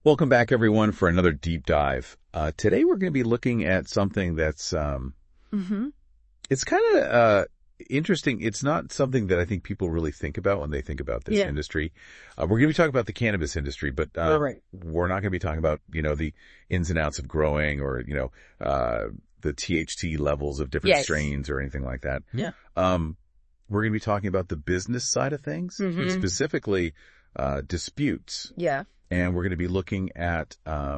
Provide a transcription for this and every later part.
Welcome back, everyone, for another deep dive. Today we're going to be looking at something that's it's kind of interesting. It's not something that I think people really think about when they think about this industry. We're going to be talking about the cannabis industry, but we're not going to be talking about, the ins and outs of growing or, the THC levels of different strains or anything like that. Yeah. We're going to be talking about the business side of things, specifically disputes. Yeah. And we're going to be looking at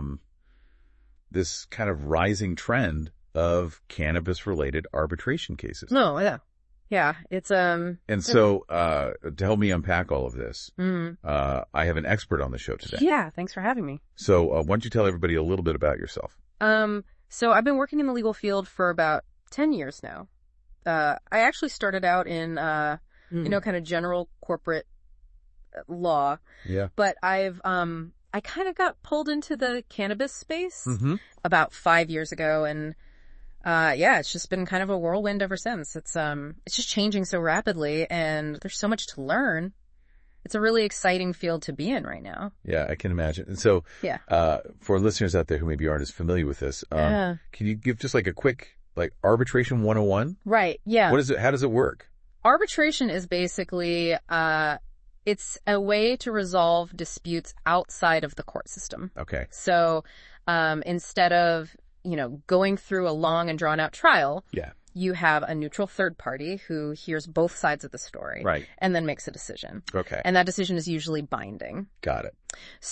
this kind of rising trend of cannabis-related arbitration cases. No, yeah. Yeah, it's And so to help me unpack all of this, I have an expert on the show today. Yeah, thanks for having me. So why don't you tell everybody a little bit about yourself? So I've been working in the legal field for about 10 years now. I actually started out in kind of general corporate law. Yeah. But I kind of got pulled into the cannabis space about 5 years ago, and it's just been kind of a whirlwind ever since. It's just changing so rapidly, and there's so much to learn. It's a really exciting field to be in right now. Yeah, I can imagine. And so, for listeners out there who maybe aren't as familiar with this, can you give just like a quick arbitration 101? Right. Yeah. What is it? How does it work? Arbitration is basically it's a way to resolve disputes outside of the court system. Okay. So, instead of, going through a long and drawn out trial, you have a neutral third party who hears both sides of the story. Right. And then makes a decision. Okay. And that decision is usually binding. Got it.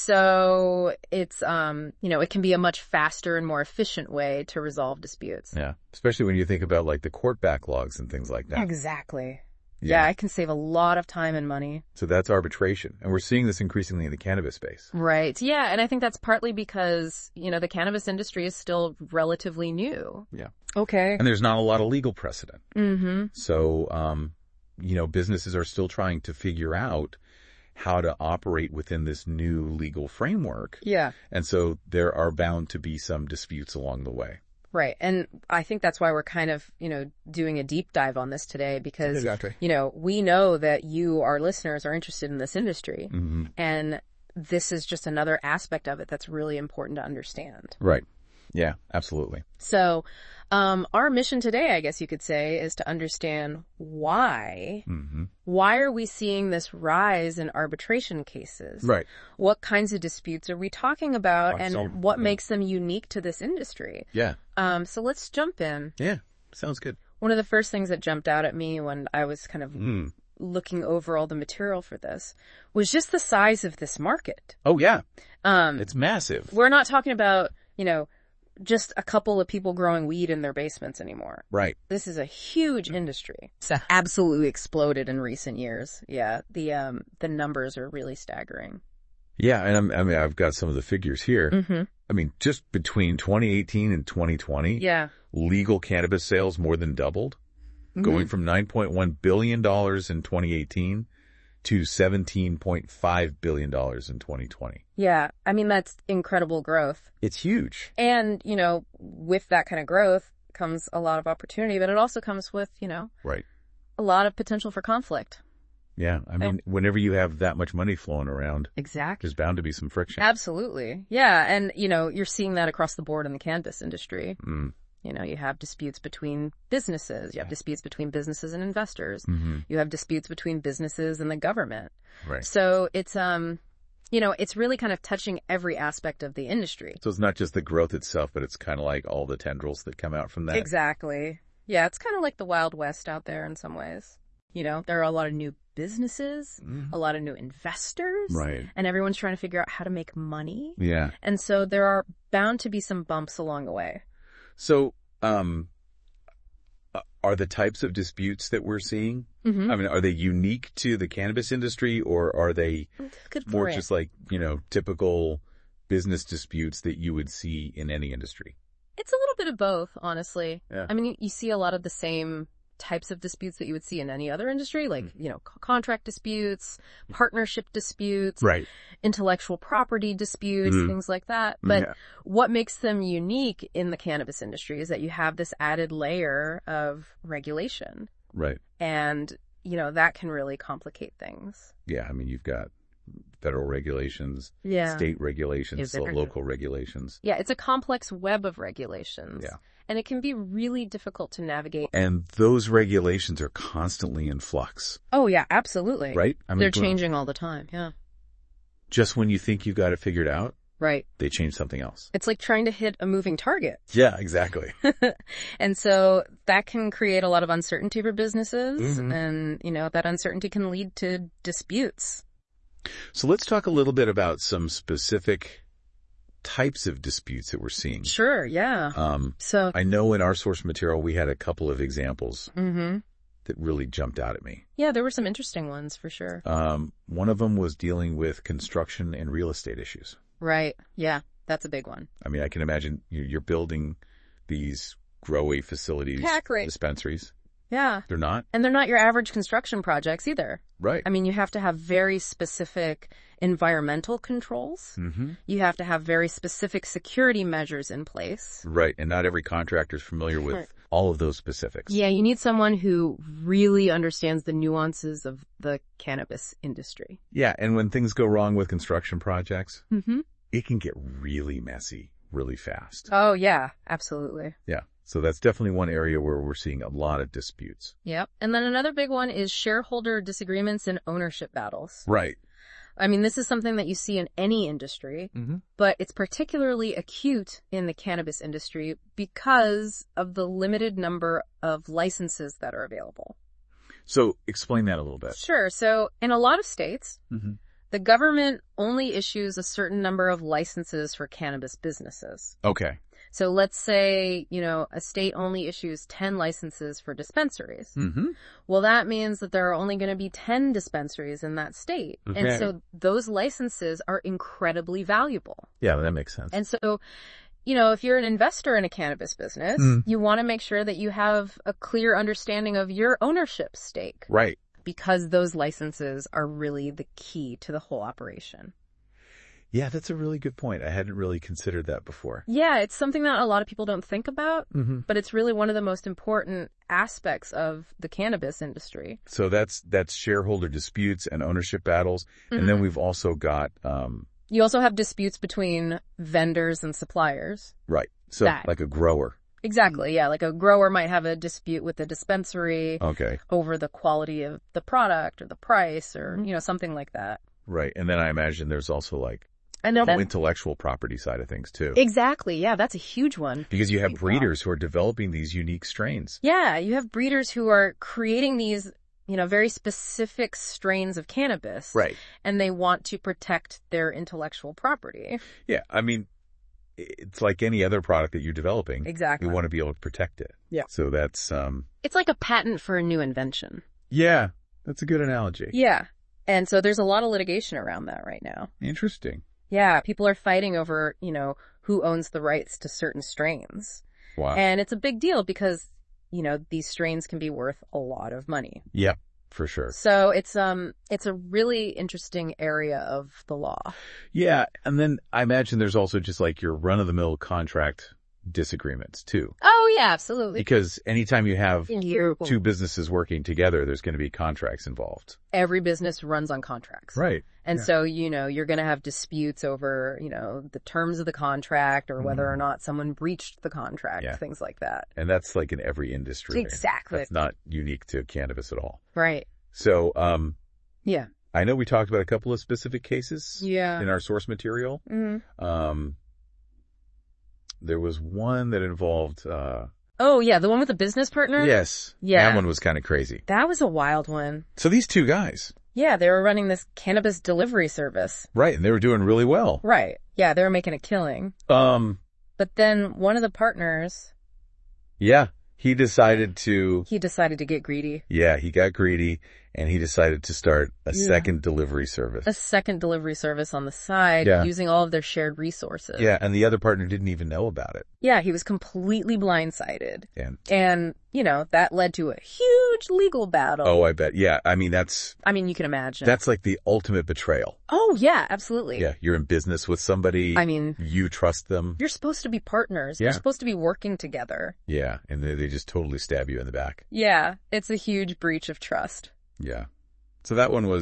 So it's, it can be a much faster and more efficient way to resolve disputes. Yeah. Especially when you think about the court backlogs and things like that. Exactly. Yeah, I can save a lot of time and money. So that's arbitration. And we're seeing this increasingly in the cannabis space. Right. Yeah. And I think that's partly because, the cannabis industry is still relatively new. Yeah. Okay. And there's not a lot of legal precedent. Mm-hmm. So, businesses are still trying to figure out how to operate within this new legal framework. Yeah. And so there are bound to be some disputes along the way. Right. And I think that's why we're kind of, doing a deep dive on this today because, we know that you, our listeners, are interested in this industry. Mm-hmm. And this is just another aspect of it that's really important to understand. Right. Yeah, absolutely. So, our mission today, I guess you could say, is to understand why. Mm-hmm. Why are we seeing this rise in arbitration cases? Right. What kinds of disputes are we talking about, and what makes them unique to this industry? Yeah. So let's jump in. Yeah, sounds good. One of the first things that jumped out at me when I was kind of looking over all the material for this was just the size of this market. Oh, yeah. It's massive. We're not talking about, just a couple of people growing weed in their basements anymore. Right. This is a huge industry. It's absolutely exploded in recent years. Yeah. The numbers are really staggering. Yeah. And I've got some of the figures here. Mm-hmm. I mean, just between 2018 and 2020, legal cannabis sales more than doubled, going from $9.1 billion in 2018 to $17.5 billion in 2020. Yeah. I mean, that's incredible growth. It's huge. And, with that kind of growth comes a lot of opportunity, but it also comes with, right, a lot of potential for conflict. Yeah. I mean, whenever you have that much money flowing around, exactly, there's bound to be some friction. Absolutely. Yeah. And, you're seeing that across the board in the cannabis industry. Mm. You have disputes between businesses. You have disputes between businesses and investors. Mm-hmm. You have disputes between businesses and the government. Right. So it's, it's really kind of touching every aspect of the industry. So it's not just the growth itself, but it's kind of like all the tendrils that come out from that. Exactly. Yeah. It's kind of like the Wild West out there in some ways. There are a lot of new businesses, a lot of new investors. Right. And everyone's trying to figure out how to make money. Yeah. And so there are bound to be some bumps along the way. So, are the types of disputes that we're seeing, Mm-hmm. I mean, are they unique to the cannabis industry, or are they more just typical business disputes that you would see in any industry? It's a little bit of both, honestly. Yeah. I mean, you see a lot of the same types of disputes that you would see in any other industry, like, contract disputes, partnership disputes, right, intellectual property disputes, things like that. But what makes them unique in the cannabis industry is that you have this added layer of regulation. Right. And, that can really complicate things. Yeah. I mean, you've got federal regulations, Yeah. state regulations, Is so it- local regulations. Yeah, it's a complex web of regulations. Yeah. And it can be really difficult to navigate. And those regulations are constantly in flux, Oh, yeah, absolutely. right? I mean, They're changing all the time. Yeah. just when you think you got it figured out, Right. they change something else. It's like trying to hit a moving target. Yeah, exactly. And so that can create a lot of uncertainty for businesses. Mhm. And, that uncertainty can lead to disputes. So let's talk a little bit about some specific types of disputes that we're seeing. Sure. Yeah. So, I know in our source material, we had a couple of examples mm-hmm. that really jumped out at me. Yeah, there were some interesting ones for sure. One of them was dealing with construction and real estate issues. Right. Yeah. That's a big one. I mean, I can imagine you're building these grow-away facilities, Pack rate. dispensaries. Yeah. They're not? And they're not your average construction projects either. Right. I mean, you have to have very specific environmental controls. Mm-hmm. You have to have very specific security measures in place. Right. And not every contractor is familiar with Right. all of those specifics. Yeah, you need someone who really understands the nuances of the cannabis industry. Yeah. And when things go wrong with construction projects, Mm-hmm. it can get really messy really fast. Oh, yeah, absolutely. Yeah. So that's definitely one area where we're seeing a lot of disputes. Yep. And then another big one is shareholder disagreements and ownership battles. Right. I mean, this is something that you see in any industry, Mm-hmm. but it's particularly acute in the cannabis industry because of the limited number of licenses that are available. So explain that a little bit. Sure. So in a lot of states, Mm-hmm. the government only issues a certain number of licenses for cannabis businesses. Okay. So let's say, a state only issues 10 licenses for dispensaries. Mm-hmm. Well, that means that there are only going to be 10 dispensaries in that state. Okay. And so those licenses are incredibly valuable. Yeah, that makes sense. And so, if you're an investor in a cannabis business, you want to make sure that you have a clear understanding of your ownership stake. Right. Because those licenses are really the key to the whole operation. Yeah, that's a really good point. I hadn't really considered that before. Yeah, it's something that a lot of people don't think about, Mm-hmm. but it's really one of the most important aspects of the cannabis industry. So that's shareholder disputes and ownership battles. Mm-hmm. And then we've also got, You also have disputes between vendors and suppliers. right. So That. like a grower. Exactly, yeah. Like a grower might have a dispute with a dispensary Okay. over the quality of the product or the price or, something like that. Right. And then I imagine there's also like And then, intellectual property side of things too. exactly, yeah, that's a huge one. Because you have Big breeders who are developing these unique strains. Yeah, you have breeders who are creating these, very specific strains of cannabis. Right. And they want to protect their intellectual property. Yeah. I mean, it's like any other product that you're developing. Exactly. You want to be able to protect it. Yeah. So that's, It's like a patent for a new invention. yeah, that's a good analogy. Yeah. And so there's a lot of litigation around that right now. Interesting. Yeah, people are fighting over, who owns the rights to certain strains. Wow. And it's a big deal because, these strains can be worth a lot of money. Yeah, for sure. So it's a really interesting area of the law. Yeah. And then I imagine there's also just like your run-of-the-mill contract disagreements too. Oh, yeah, absolutely. Because anytime you have Two. two businesses working together, there's going to be contracts involved. Every business runs on contracts. Right. And Yeah. so, you're going to have disputes over, the terms of the contract or whether or not someone breached the contract, Yeah. things like that. And that's like in every industry. Exactly. That's not unique to cannabis at all. Right. So, Yeah. I know we talked about a couple of specific cases Yeah. in our source material. Mm-hmm. There was one that involved, Oh, yeah, the one with the business partner? yes. Yeah. That one was kind of crazy. That was a wild one. So these two guys, Yeah, they were running this cannabis delivery service. right, and they were doing really well. Right. Yeah, they were making a killing. But then one of the partners, Yeah, he decided to, he decided to get greedy. he got greedy and he decided to start a Yeah. second delivery service. A second delivery service on the side, Yeah. using all of their shared resources. Yeah, and the other partner didn't even know about it. Yeah, he was completely blindsided. And, And, that led to a huge legal battle. oh, I bet. Yeah, I mean, that's I mean, you can imagine. like the ultimate betrayal. Oh, yeah, absolutely. Yeah, you're in business with somebody. I mean, You trust them. you're supposed to be partners. Yeah. You're supposed to be working together. Yeah, and they just totally stab you in the back. Yeah, it's a huge breach of trust. Yeah. So that one was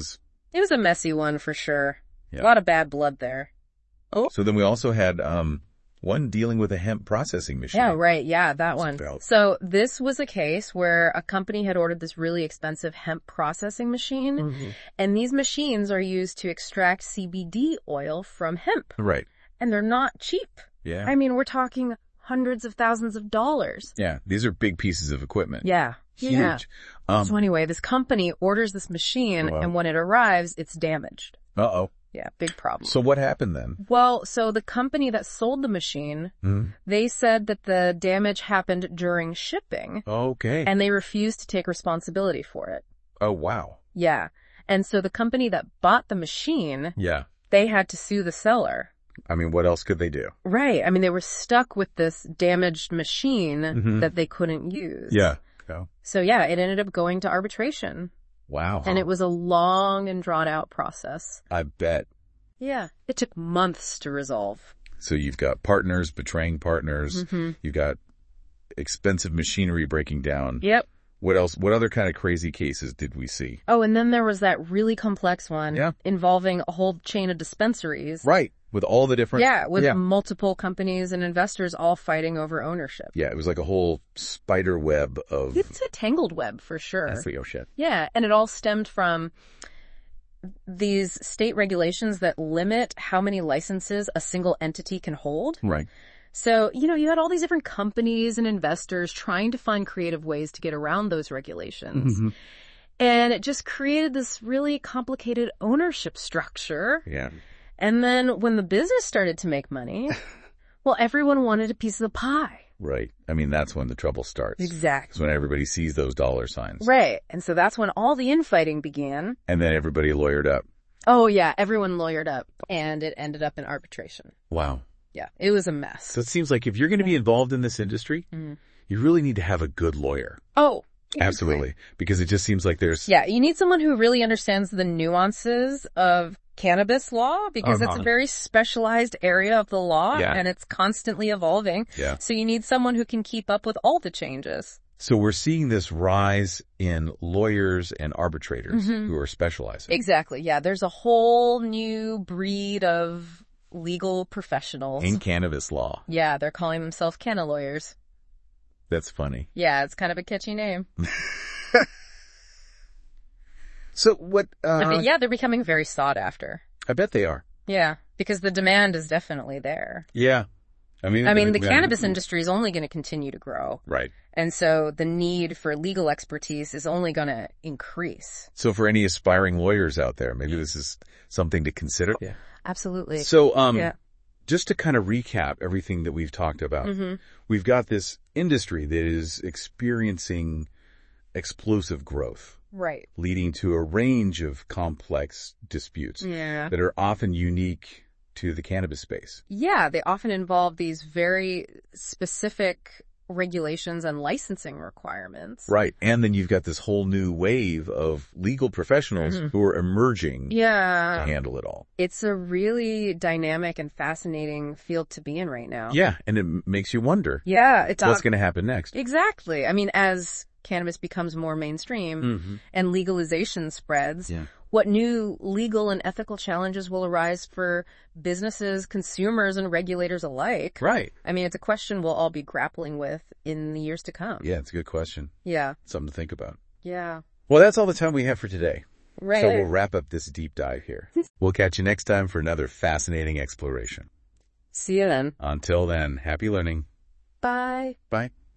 It was a messy one for sure. Yeah. A lot of bad blood there. Oh. So then we also had one dealing with a hemp processing machine. Yeah, right. Yeah, that one. So this was a case where a company had ordered this really expensive hemp processing machine, and these machines are used to extract CBD oil from hemp. Right. And they're not cheap. Yeah. I mean, we're talking hundreds of thousands of dollars. Yeah, these are big pieces of equipment. Yeah. Huge. Yeah. So anyway, this company orders this machine, and when it arrives, it's damaged. Uh-oh. Yeah, big problem. So what happened then? Well, so the company that sold the machine, they said that the damage happened during shipping. Okay. And they refused to take responsibility for it. Oh, wow. Yeah. And so the company that bought the machine, they had to sue the seller. I mean, what else could they do? Right. I mean, they were stuck with this damaged machine that they couldn't use. Yeah. So yeah, it ended up going to arbitration. Wow. And it was a long and drawn out process. I bet. Yeah. It took months to resolve. So you've got partners betraying partners. You've got expensive machinery breaking down. Yep. What else? What other kind of crazy cases did we see? Oh, and then there was that really complex one involving a whole chain of dispensaries. Right. With all the different... with multiple companies and investors all fighting over ownership. Yeah, it was like a whole spider web of... It's a tangled web for sure. That's the shit. Yeah, and it all stemmed from these state regulations that limit how many licenses a single entity can hold. Right. So, you had all these different companies and investors trying to find creative ways to get around those regulations. And it just created this really complicated ownership structure. Yeah. And then when the business started to make money, well, everyone wanted a piece of the pie. Right. I mean, that's when the trouble starts. Exactly. It's when everybody sees those dollar signs. Right. And so that's when all the infighting began. And then everybody lawyered up. Oh, yeah. Everyone lawyered up. And it ended up in arbitration. Wow. Yeah. It was a mess. So it seems like if you're going to be involved in this industry, you really need to have a good lawyer. Oh, absolutely. Because it just seems like there's... Yeah. You need someone who really understands the nuances of cannabis law, because it's a very specialized area of the law and it's constantly evolving. Yeah. So you need someone who can keep up with all the changes. So we're seeing this rise in lawyers and arbitrators who are specializing. Exactly. Yeah. There's a whole new breed of legal professionals. In cannabis law. Yeah. They're calling themselves canna lawyers. That's funny. Yeah. It's kind of a catchy name. So what... yeah, they're becoming very sought after. I bet they are. Yeah, because the demand is definitely there. Yeah. I mean, the cannabis industry is only going to continue to grow. Right. And so the need for legal expertise is only going to increase. So for any aspiring lawyers out there, maybe this is something to consider. Yeah. Absolutely. So, just to kind of recap everything that we've talked about, we've got this industry that is experiencing explosive growth. Right. Leading to a range of complex disputes that are often unique to the cannabis space. Yeah, they often involve these very specific regulations and licensing requirements. Right. And then you've got this whole new wave of legal professionals who are emerging to handle it all. It's a really dynamic and fascinating field to be in right now. Yeah, and it makes you wonder. Yeah. What's going to happen next? Exactly. I mean, as cannabis becomes more mainstream and legalization spreads, what new legal and ethical challenges will arise for businesses, consumers, and regulators alike? Right. I mean, it's a question we'll all be grappling with in the years to come. Yeah, it's a good question. Yeah. Something to think about. Yeah. Well, that's all the time we have for today. Right. So we'll wrap up this deep dive here. We'll catch you next time for another fascinating exploration. See you then. Until then, happy learning. Bye. Bye.